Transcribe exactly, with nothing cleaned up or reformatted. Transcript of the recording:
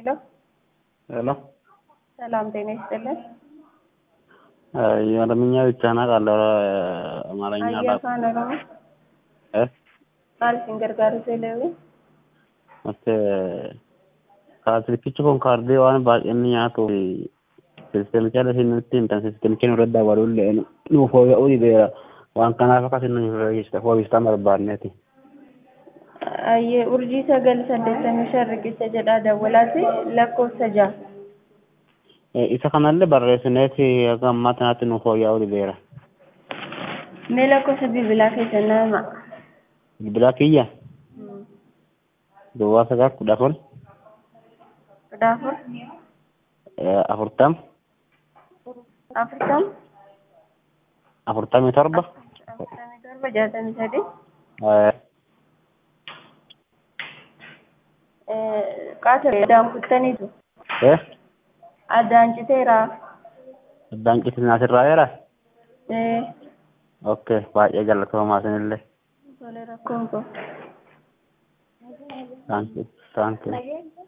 ሄሎ ሄሎ ሰላም ጤና ይስጥልን። የኦሮምኛ ብቻ አውቃለሁ፣ አማርኛ አየ አላውቅም። አፋን ኦሮሞ እ ማል ሲንገርጋሩ ሴሌዊ መስ ካትሪኪchi kun kaardii waan baay'inni nyaatu sistemicha lafinitti intan sistemicha nu radda walulle nu fooyya'uu dideera waan kanaaf akkas inni reejista fooyyistaa barbaanneeti. Aye urjii sagal saddeettamii shan riqicha jedhaa dawwalaati lakkoofsa ja'a. Isa kanallee barreessineeti akka ammaa kanaatti nu fooyya'uu dideera. Mee lakkoofsa bilbilaa keessa nama Bilbilaa kiyya duwwaa sagal kudha afur kudha afur afurtam afurtam afurtamii torba afurtamii torba jaatamii sadii qaasa addaan kuttaniitu addaan citeera. addaan citin asirraa yeera. ee okay baay'ee galatoomaa isinillee. Tole rakkoon koo. Thank you. Thank you.